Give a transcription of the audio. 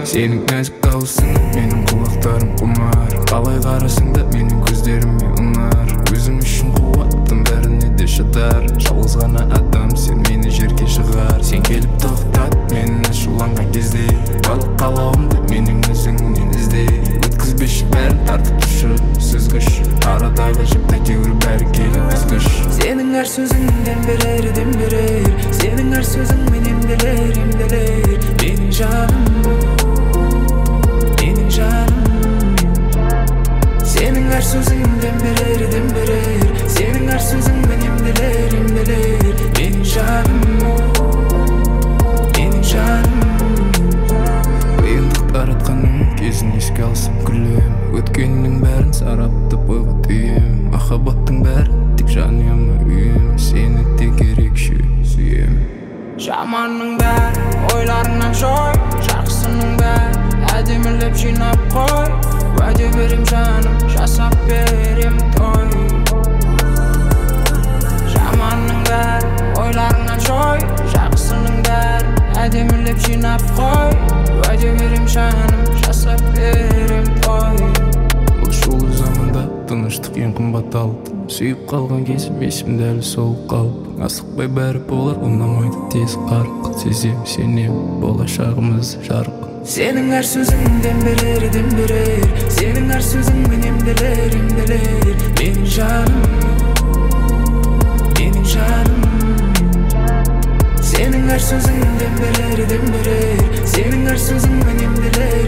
Senin нәзік дауысың, менің құлақтарым құмар. Қалай қарасың да менің көздеріме ұнар. Өзім үшін қуаттым, бәріне де шыдар. Жалғыз ғана адам, сен мені жерге шығар. Сен келіп тоқтат, менің ашуланған кезде. Барлық қалауымды менің өзіңнен ізде. Өткізбеші бәрін тартып тұшы, сүзгіш. Арадағы жіпті теуір бәрі келіп үзгіш. Сенің әр сөзің дем берер, дем берер. Сенің әр сөзің мен емделер, емделер. Менің жаным, менің жаным. Сенің әр сөзің дем берер, дем берер. Сенің әр сөзің мен емделер, емделер. Менің жаным, менің жаным. Қиындықтар атқаның кезін еске алсам күлем. Өткеннің бәрін сараптап ойға түйем. Махаббаттың бәрі тек жанұяма үйім. Сені тек ерекше сүйем. Жаманның бәрі ойларыңнан жой, жақсының бәрі әдемілеп жинап қой. Уәде берем жаным, жасап берем той. Жаманның бәрі ойларыңнан жой, жақсының бәрі әдемілеп жинап қой. Уәде берем жаным, жасап берем той. Бұл шулы заманда тыныштық ең қымбат алтын. Сүйіп қалған кезім есімде әлі солып қалып. Асықпай бәрі болар, ұнамайды тез қарық. Сезем, сенем, болашағымыз жарық. Сенің әр сөзің дем берер, дем берер. Сенің әр сөзің мен емделер, емделер. Менің жаным, менің жаным. Сенің әр сөзің дем берер, дем берер. Сенің әр сөзің мен емделер.